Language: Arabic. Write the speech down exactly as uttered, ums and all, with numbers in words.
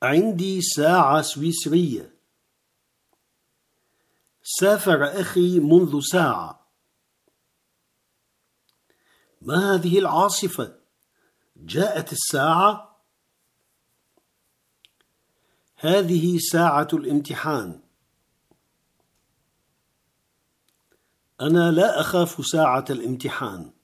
عندي ساعة سويسرية. سافر أخي منذ ساعة. ما هذه العاصفة؟ جاءت الساعة؟ هذه ساعة الامتحان. أنا لا أخاف ساعة الامتحان.